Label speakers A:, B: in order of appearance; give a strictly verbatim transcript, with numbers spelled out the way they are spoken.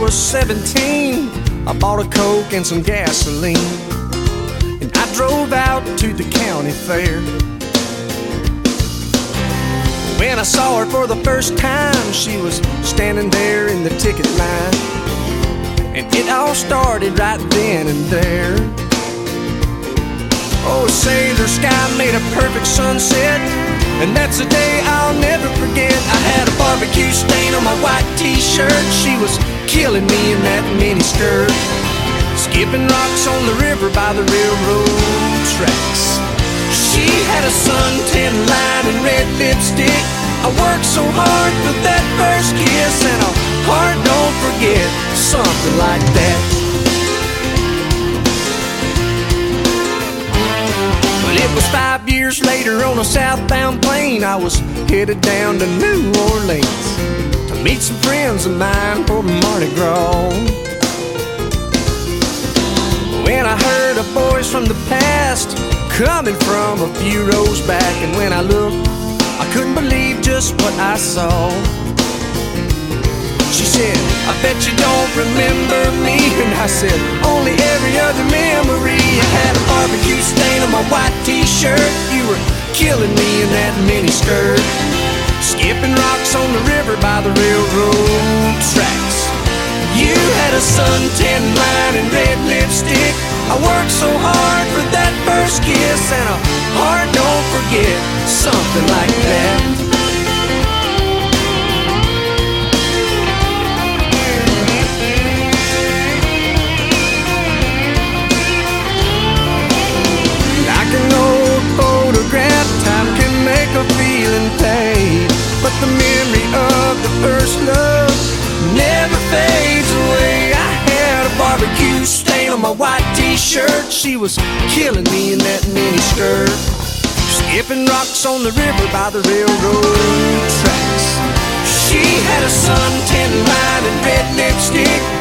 A: was seventeen, I bought a Coke and some gasoline, and I drove out to the county fair. When I saw her for the first time, she was standing there in the ticket line, and it all started right then and there. Oh, say, the sky made a perfect sunset, and that's a day I'll never forget. I had a barbecue stain on my white t-shirt. She was killing me in that miniskirt, skipping rocks on the river by the railroad tracks. She had a suntan line and red lipstick. I worked so hard for that first kiss, and a heart don't forget, something like that. It was five years later on a southbound plane. I was headed down to New Orleans to meet some friends of mine for Mardi Gras. When I heard a voice from the past coming from a few rows back, and when I looked, I couldn't believe just what I saw. She said, I bet you don't remember me. And I said, only every other memory. I had a barbecue stain on my white t-shirt. You were killing me in that miniskirt, skipping rocks on the river by the railroad tracks. You had a suntan line and red lipstick. I worked so hard for that first kiss, and a heart don't forget, something like that. A feeling fade, but the memory of the first love never fades away. I had a barbecue stain on my white t-shirt. She was killing me in that miniskirt, skipping rocks on the river by the railroad tracks. She had a suntan line and red lipstick.